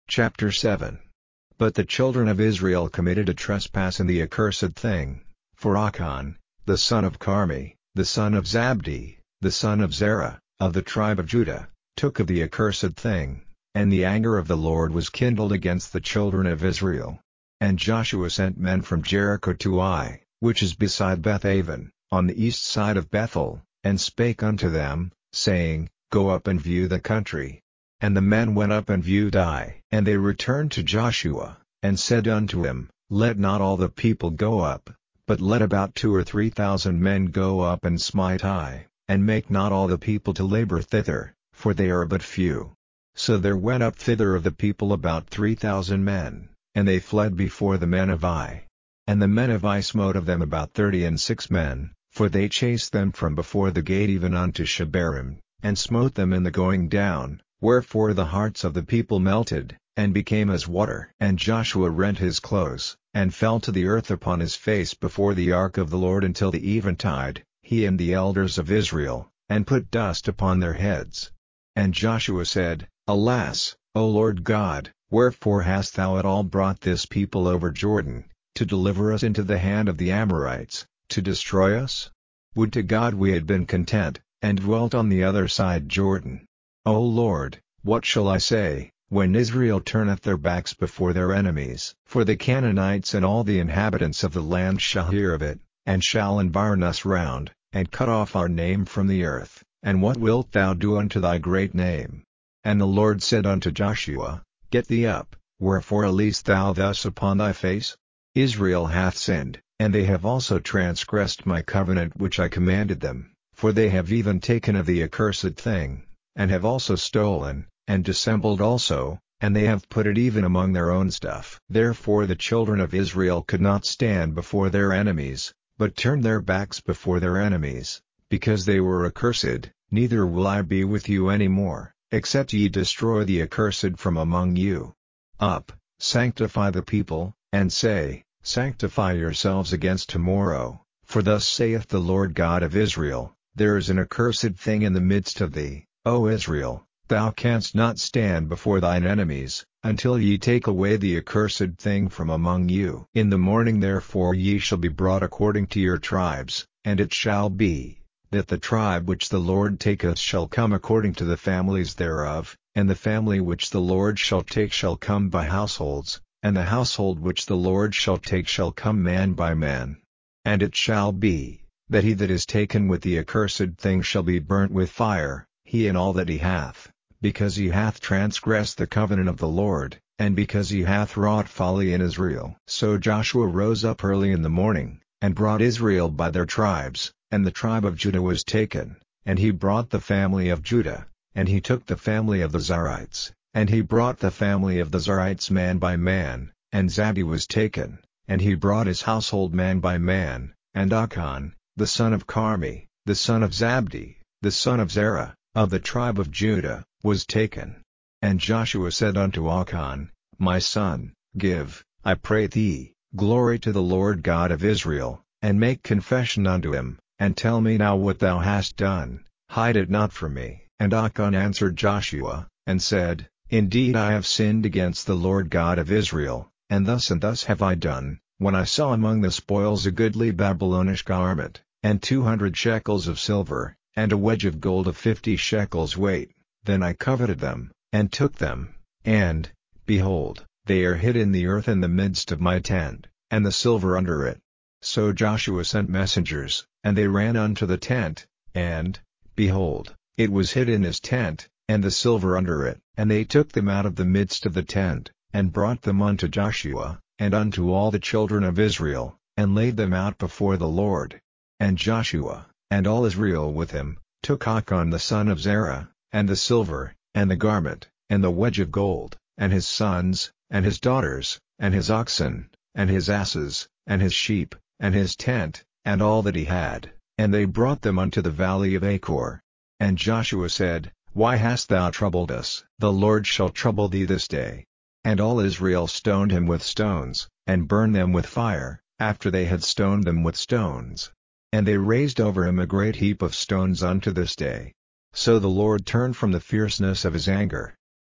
Chapter 7. But the children of Israel committed a trespass in the accursed thing, for Achan, the son of Carmi, the son of Zabdi, the son of Zerah, of the tribe of Judah, took of the accursed thing, and the anger of the Lord was kindled against the children of Israel. And Joshua sent men from Jericho to Ai, which is beside Beth-aven, on the east side of Bethel, and spake unto them, saying, Go up and view the country. And the men went up and viewed Ai. And they returned to Joshua, and said unto him, Let not all the people go up, but let about 2,000 or 3,000 men go up and smite Ai, and make not all the people to labor thither, for they are but few. So there went up thither of the people about 3,000 men, and they fled before the men of Ai. And the men of Ai smote of them about 36 men, for they chased them from before the gate even unto Shebarim, and smote them in the going down. Wherefore the hearts of the people melted, and became as water. And Joshua rent his clothes, and fell to the earth upon his face before the ark of the Lord until the eventide, he and the elders of Israel, and put dust upon their heads. And Joshua said, Alas, O Lord God, wherefore hast thou at all brought this people over Jordan, to deliver us into the hand of the Amorites, to destroy us? Would to God we had been content, and dwelt on the other side Jordan. O Lord, what shall I say, when Israel turneth their backs before their enemies? For the Canaanites and all the inhabitants of the land shall hear of it, and shall environ us round, and cut off our name from the earth. And what wilt thou do unto thy great name? And the Lord said unto Joshua, Get thee up, wherefore liest thou thus upon thy face? Israel hath sinned, and they have also transgressed my covenant which I commanded them, for they have even taken of the accursed thing, and have also stolen, and dissembled also, and they have put it even among their own stuff. Therefore the children of Israel could not stand before their enemies, but turned their backs before their enemies, because they were accursed. Neither will I be with you any more, except ye destroy the accursed from among you. Up, sanctify the people, and say, Sanctify yourselves against tomorrow, for thus saith the Lord God of Israel, There is an accursed thing in the midst of thee, O Israel, thou canst not stand before thine enemies, until ye take away the accursed thing from among you. In the morning therefore ye shall be brought according to your tribes, and it shall be, that the tribe which the Lord taketh shall come according to the families thereof, and the family which the Lord shall take shall come by households, and the household which the Lord shall take shall come man by man. And it shall be, that he that is taken with the accursed thing shall be burnt with fire, he and all that he hath, because he hath transgressed the covenant of the Lord, and because he hath wrought folly in Israel. So Joshua rose up early in the morning, and brought Israel by their tribes, and the tribe of Judah was taken, and he brought the family of Judah, and he took the family of the Zerites, and he brought the family of the Zerites man by man, and Zabdi was taken, and he brought his household man by man, and Achan, the son of Carmi, the son of Zabdi, the son of Zerah, of the tribe of Judah, was taken. And Joshua said unto Achan, My son, give, I pray thee, glory to the Lord God of Israel, and make confession unto him, and tell me now what thou hast done, hide it not from me. And Achan answered Joshua, and said, Indeed I have sinned against the Lord God of Israel, and thus have I done, when I saw among the spoils a goodly Babylonish garment, and 200 shekels of silver, and a wedge of gold of 50 shekels weight, then I coveted them, and took them, and, behold, they are hid in the earth in the midst of my tent, and the silver under it. So Joshua sent messengers, and they ran unto the tent, and, behold, it was hid in his tent, and the silver under it. And they took them out of the midst of the tent, and brought them unto Joshua, and unto all the children of Israel, and laid them out before the Lord. And Joshua, and all Israel with him, took Achan the son of Zerah, and the silver, and the garment, and the wedge of gold, and his sons, and his daughters, and his oxen, and his asses, and his sheep, and his tent, and all that he had, and they brought them unto the valley of Achor. And Joshua said, Why hast thou troubled us? The Lord shall trouble thee this day. And all Israel stoned him with stones, and burned them with fire, after they had stoned them with stones. And they raised over him a great heap of stones unto this day. So the Lord turned from the fierceness of his anger.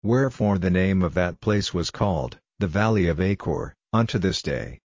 Wherefore the name of that place was called, the Valley of Achor, unto this day.